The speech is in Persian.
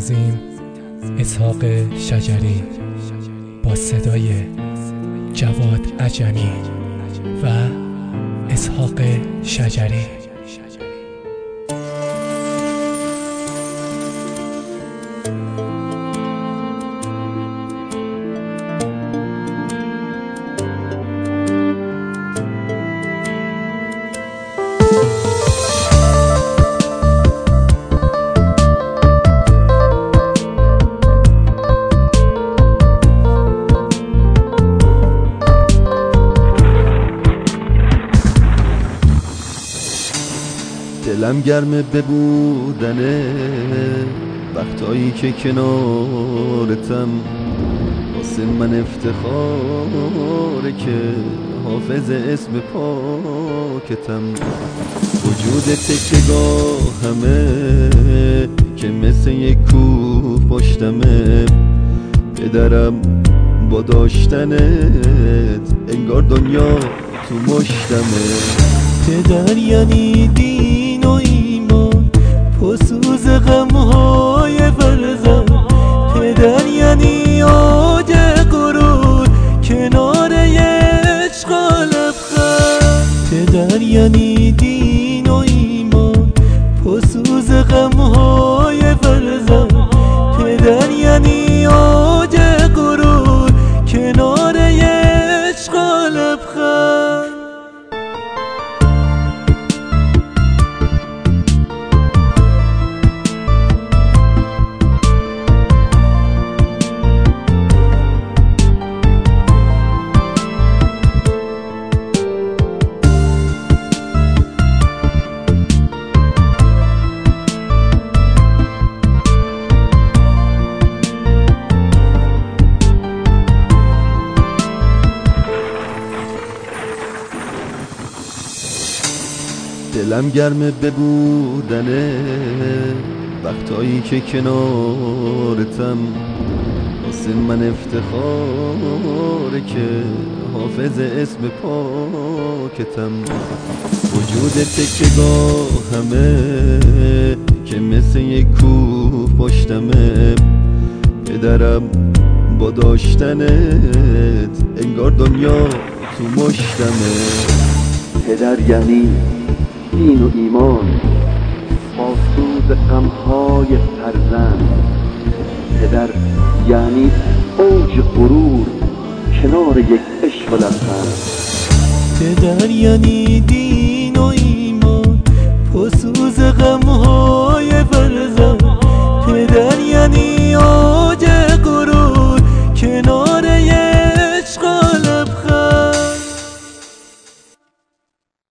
تنظیم اسحاق شجری با صدای جواد عجمی و اسحاق شجری. دلم گرمه ببودنه وقتایی که کنارتم، واسه من افتخاره که حافظ اسم پاکتم. وجودت که گاهمه که مثل یک کوه پشتمه، پدرم با داشتنت انگار دنیا تو مشتمه. پدر یعنی دین و ایمان، پسوز غمهای فرزند. پدر یعنی آج غرور، کنار عشق و لبخند. پدر یعنی دین و ایمان، پسوز غمهای فرزند. پدر یعنی آج غرور، کنار عشق و لبخند. دلم گرمه ببودنه وقتایی که کنارتم، واسه من افتخاره که حافظ اسم پاکتم. وجودت که گاهمه که مثل یک کوه پشتمه، پدرم با داشتنت انگار دنیا تو مشتمه. پدر یعنی دین و ایمان، پاسوز غمهای فرزند. پدر یعنی اوج غرور، کنار یک عشق و لبخند. پدر یعنی دین و ایمان،